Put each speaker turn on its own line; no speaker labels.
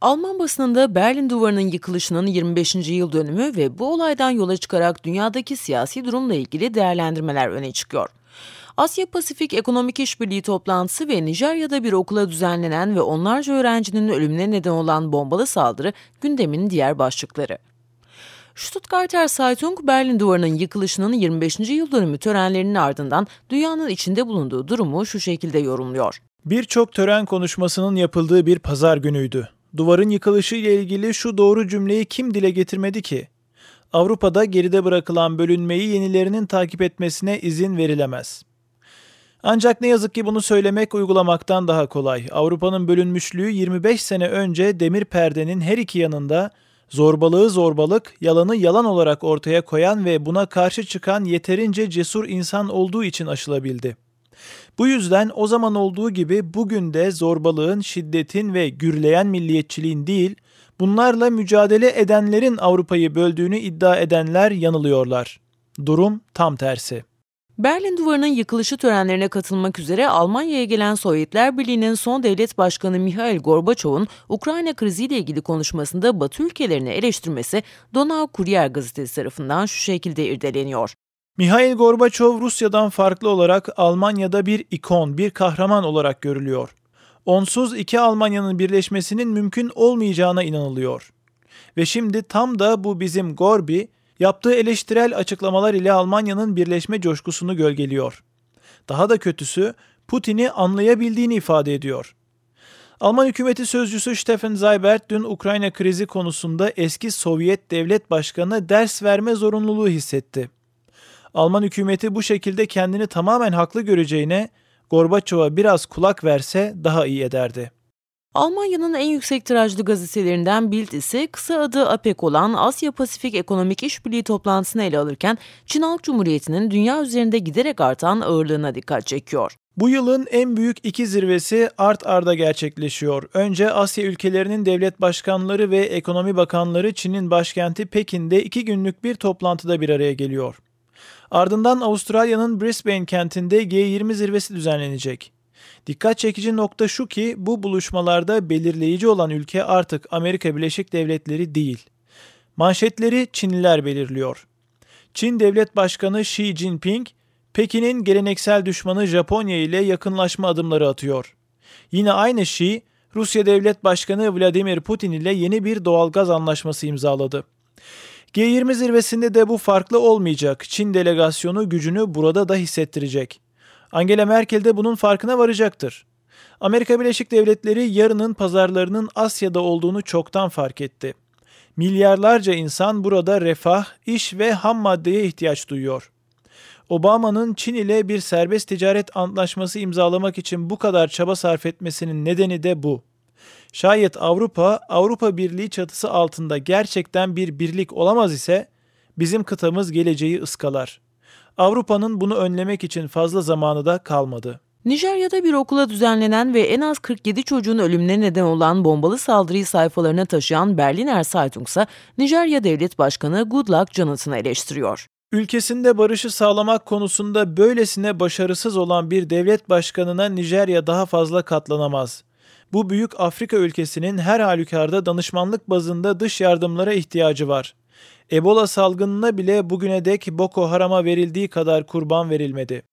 Alman basınında Berlin Duvarı'nın yıkılışının 25. yıl dönümü ve bu olaydan yola çıkarak dünyadaki siyasi durumla ilgili değerlendirmeler öne çıkıyor. Asya-Pasifik Ekonomik İşbirliği toplantısı ve Nijerya'da bir okula düzenlenen ve onlarca öğrencinin ölümüne neden olan bombalı saldırı gündemin diğer başlıkları. Stuttgarter Zeitung, Berlin Duvarı'nın yıkılışının 25. yıl dönümü törenlerinin ardından dünyanın içinde bulunduğu durumu şu şekilde yorumluyor.
Birçok tören konuşmasının yapıldığı bir pazar günüydü. Duvarın yıkılışı ile ilgili şu doğru cümleyi kim dile getirmedi ki? Avrupa'da geride bırakılan bölünmeyi yenilerinin takip etmesine izin verilemez. Ancak ne yazık ki bunu söylemek uygulamaktan daha kolay. Avrupa'nın bölünmüşlüğü 25 sene önce demir perdenin her iki yanında zorbalığı zorbalık, yalanı yalan olarak ortaya koyan ve buna karşı çıkan yeterince cesur insan olduğu için aşılabildi. Bu yüzden o zaman olduğu gibi bugün de zorbalığın, şiddetin ve gürleyen milliyetçiliğin değil, bunlarla mücadele edenlerin Avrupa'yı böldüğünü iddia edenler yanılıyorlar. Durum tam tersi.
Berlin Duvarı'nın yıkılışı törenlerine katılmak üzere Almanya'ya gelen Sovyetler Birliği'nin son devlet başkanı Mihail Gorbaçov'un Ukrayna kriziyle ilgili konuşmasında Batı ülkelerini eleştirmesi Donau Kurier gazetesi tarafından şu şekilde irdeleniyor.
Mihail Gorbaçov Rusya'dan farklı olarak Almanya'da bir ikon, bir kahraman olarak görülüyor. Onsuz iki Almanya'nın birleşmesinin mümkün olmayacağına inanılıyor. Ve şimdi tam da bu bizim Gorbi, yaptığı eleştirel açıklamalar ile Almanya'nın birleşme coşkusunu gölgeliyor. Daha da kötüsü, Putin'i anlayabildiğini ifade ediyor. Alman hükümeti sözcüsü Steffen Seibert dün Ukrayna krizi konusunda eski Sovyet devlet başkanına ders verme zorunluluğu hissetti. Alman hükümeti bu şekilde kendini tamamen haklı göreceğine Gorbaçov'a biraz kulak verse daha iyi ederdi.
Almanya'nın en yüksek tirajlı gazetelerinden Bild ise kısa adı APEC olan Asya-Pasifik Ekonomik İşbirliği toplantısını ele alırken Çin Halk Cumhuriyeti'nin dünya üzerinde giderek artan ağırlığına dikkat çekiyor.
Bu yılın en büyük iki zirvesi art arda gerçekleşiyor. Önce Asya ülkelerinin devlet başkanları ve ekonomi bakanları Çin'in başkenti Pekin'de 2 günlük bir toplantıda bir araya geliyor. Ardından Avustralya'nın Brisbane kentinde G20 zirvesi düzenlenecek. Dikkat çekici nokta şu ki bu buluşmalarda belirleyici olan ülke artık Amerika Birleşik Devletleri değil. Manşetleri Çinliler belirliyor. Çin Devlet Başkanı Xi Jinping, Pekin'in geleneksel düşmanı Japonya ile yakınlaşma adımları atıyor. Yine aynı Xi, Rusya Devlet Başkanı Vladimir Putin ile yeni bir doğalgaz anlaşması imzaladı. G20 zirvesinde de bu farklı olmayacak. Çin delegasyonu gücünü burada da hissettirecek. Angela Merkel de bunun farkına varacaktır. Amerika Birleşik Devletleri yarının pazarlarının Asya'da olduğunu çoktan fark etti. Milyarlarca insan burada refah, iş ve ham maddeye ihtiyaç duyuyor. Obama'nın Çin ile bir serbest ticaret antlaşması imzalamak için bu kadar çaba sarf etmesinin nedeni de bu. Şayet Avrupa Birliği çatısı altında gerçekten bir birlik olamaz ise bizim kıtamız geleceği ıskalar. Avrupa'nın bunu önlemek için fazla zamanı da kalmadı.
Nijerya'da bir okula düzenlenen ve en az 47 çocuğun ölümüne neden olan bombalı saldırıyı sayfalarına taşıyan Berliner Zeitung ise Nijerya Devlet Başkanı Goodluck Jonathan'ı eleştiriyor.
Ülkesinde barışı sağlamak konusunda böylesine başarısız olan bir devlet başkanına Nijerya daha fazla katlanamaz. Bu büyük Afrika ülkesinin her halükarda danışmanlık bazında dış yardımlara ihtiyacı var. Ebola salgınına bile bugüne dek Boko Haram'a verildiği kadar kurban verilmedi.